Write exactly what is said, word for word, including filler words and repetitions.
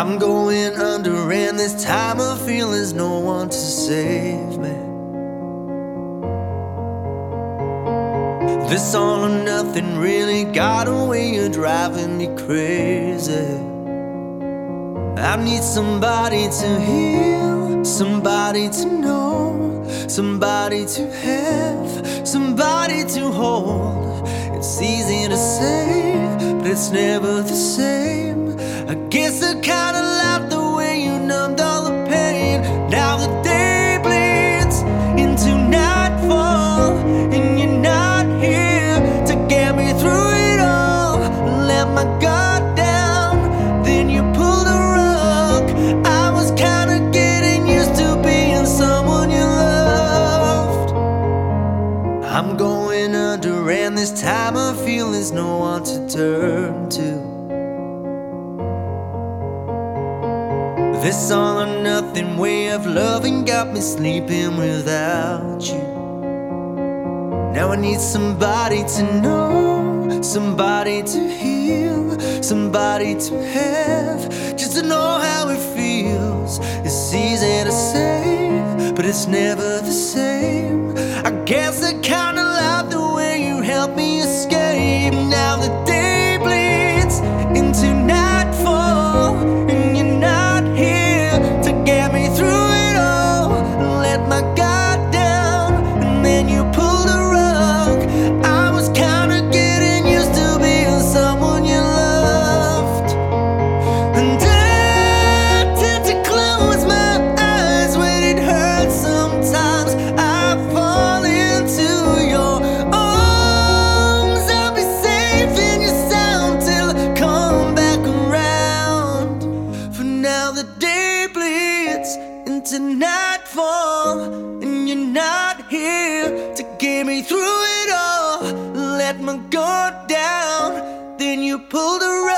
I'm going under, and this time I feel there's no one to save me. This all or nothing really got a way of driving me crazy. I need somebody to heal, somebody to know, somebody to have, somebody to hold. It's easy to say, but it's never the same. I guess I kinda like the way you numbed all the pain. Now the day bleeds into nightfall, and you're not here to get me through it all. Let my guard down, then you pulled the rug. I was kinda getting used to being someone you loved. I'm going under, and this time I feel there's no one to turn to. This all or nothing way of loving got me sleeping without you. Now I need somebody to know, somebody to heal, somebody to have, just to know how it feels. It's easy to say, but it's never the same. I guess I kinda like the way you help me escape. Now the day bleeds into nightfall, and you're not here to get me through it all. Let my guard down, and then you pulled the rug. I was kinda getting used to being someone you loved. And I tend to close my eyes when it hurts. Sometimes I fall into your arms. I'll be safe in your sound till I come back around. For now the day bleeds into nightfall, and you're not here to get me through it all. Let my guard down, then you pulled the